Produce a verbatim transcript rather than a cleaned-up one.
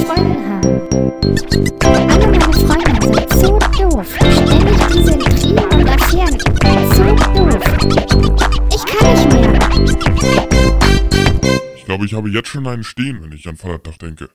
Freundin haben. Alle meine Freundinnen sind so doof. Ständig diese Intrigen und Affären. So doof. Ich kann nicht mehr. Ich glaube, ich habe jetzt schon einen stehen, wenn ich an Vatertag denke.